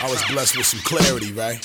was blessed with some clarity, right?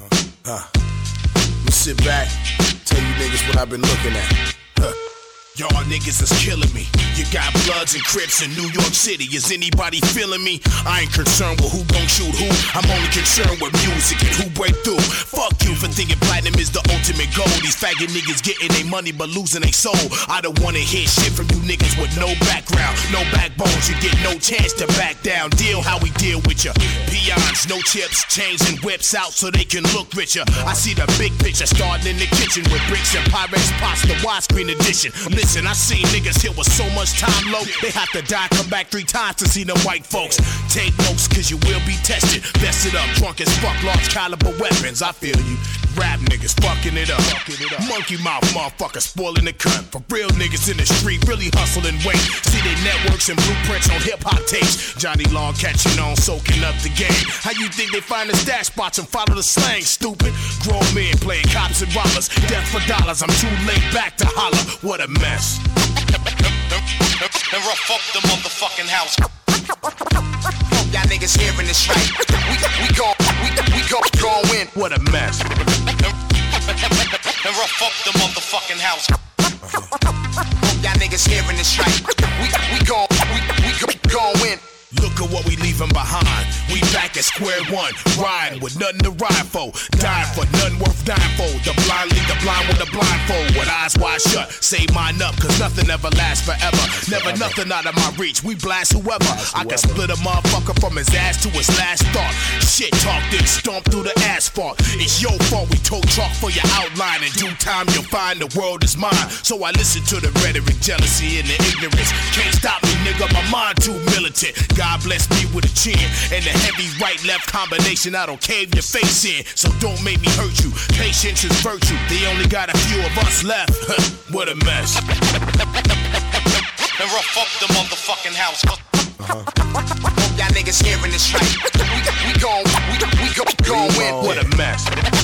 I'ma sit back, tell you niggas what I've been looking at. Y'all niggas is killing me. You got Bloods and Crips in New York City. Is anybody feeling me? I ain't concerned with who gon' shoot who. I'm only concerned with music and who break through. Fuck you for thinking platinum is the ultimate goal. These faggot niggas getting their money but losing their soul. I don't wanna hear shit from you niggas with no background, no backbones. You get no chance to back down. Deal how we deal with ya. Peons, no chips, chains and whips out so they can look richer. I see the big picture starting in the kitchen with bricks and Pyrex pots, the widescreen edition. Listen, I seen niggas here with so much time low, they have to die, come back 3 times to see them white folks. Take notes, cause you will be tested. Vested up, drunk as fuck, large caliber weapons. I feel you. Rap niggas fucking it up. Monkey mouth motherfuckers spoiling the cut. For real niggas in the street, really hustle and wait. See their networks and blueprints on hip-hop tapes. Johnny Long catching on, soaking up the game. How you think they find the stash spots and follow the slang, stupid? Grown men playing cops and robbers. Death for dollars, I'm too late back to holler. What a mess. And rough up the motherfucking house. Hope y'all niggas hearing this right. We gon' win. What a mess. And rough up the motherfucking house. Hope y'all niggas hearing this right. We gon' win. Look at what we leaving behind. We back at square one, riding with nothing to ride for, dying for nothing worth dying for. The blind lead the blind with a blindfold, with eyes wide shut. Save mine up, cause nothing ever lasts forever. Never nothing out of my reach. We blast whoever. I can split a motherfucker from his ass to his last thought. Shit talk, then stomp through the asphalt. It's your fault we told chalk for your outline. In due time you'll find the world is mine. So I listen to the rhetoric, jealousy, and the ignorance. Can't stop me, nigga, my mind too militant. God bless me with a chin and a heavy right-left combination I don't cave your face in. So don't make me hurt you. Patience is virtue. They only got a few of us left. What a mess. And rough up the motherfucking house. Hope y'all niggas hearing this right. We gon' win. What a mess.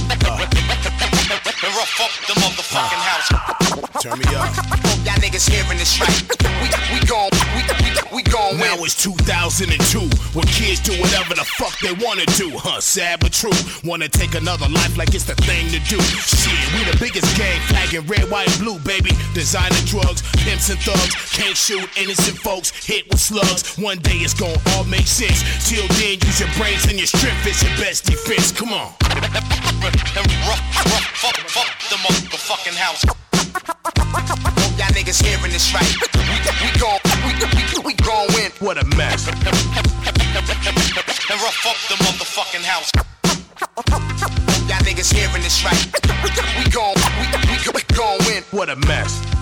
And rough up the motherfucking house. Turn me up. Hope y'all niggas hearing this right. We gon' win. Now it's 2002, when kids do whatever the fuck they wanna do. Sad but true. Wanna take another life like it's the thing to do. Shit, we the biggest gang, flagging red, white, and blue, baby. Designer drugs, pimps and thugs. Can't shoot innocent folks, hit with slugs. One day it's gon' all make sense. Till then, use your brains and your strength. It's your best defense. Come on. Fuck the motherfucking house. Hope y'all niggas hearing this right. We gon' win. What a mess. And rough up the motherfucking house. Hope y'all niggas hearing this right. We gon' win. What a mess.